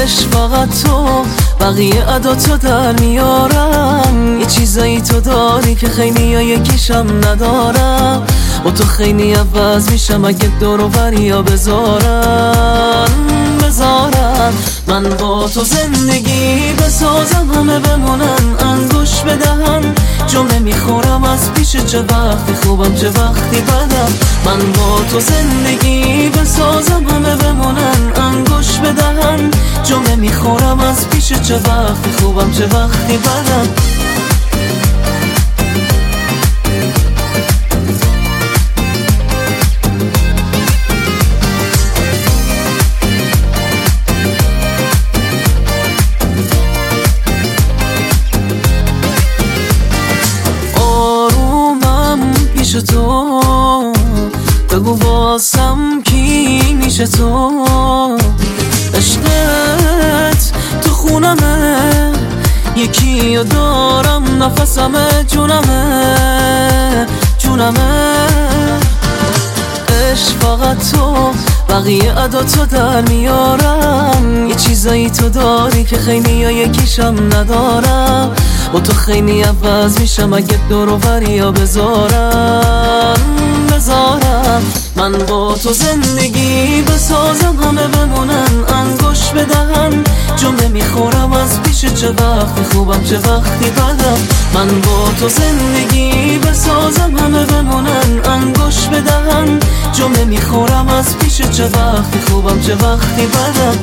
عشق فقط تو، بقیه عداتو در میارم. یه چیزایی تو داری که خیلی ها یکیشم ندارم. با تو خیلی عوض میشم اگه دور و بریا بذارم. من با تو زندگی بسازم، همه بمونن انگوش بدهن. جمله میخورم از پیش، چه وقتی خوبم چه وقتی بدم. من با تو زندگی بسازم، همه بمونن انگوش بدهن. جمله میخورم از پیش، چه وقتی خوبم چه وقتی بدم. تو بگو واسم کی میشه تو؟ عشقت تو خونمه، یکی دارم نفسمه، جونمه. عشق فقط تو، بقیه عداتو در میارم. یه چیزایی تو داری که خیلی ها یکیشم ندارم. با تو خیلی عوض میشم اگه دور و بریا بذارم. من با تو زندگی بسازم، همه بمونن انگوش بدهن. جمله میخورم از پیش، چه وقتی خوبم چه وقتی بدم. من با تو زندگی بسازم، همه بمونن انگوش بدهن. جمله میخورم از پیش، چه وقتی خوبم چه وقتی بدم.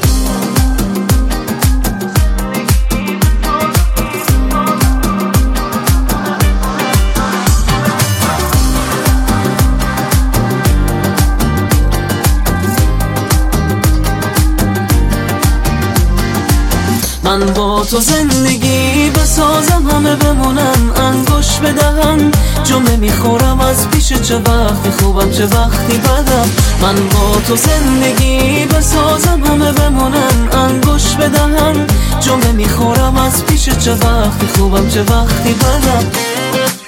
من با تو زندگی بسازم، همه بمونن انگوش بدهن. جمله میخورم از پیش، چه وقتی خوبم چه وقتی بدم. من با تو زندگی بسازم، همه بمونن انگوش بدهن. جمله میخورم از پیش، چه وقتی خوبم چه وقتی بدم.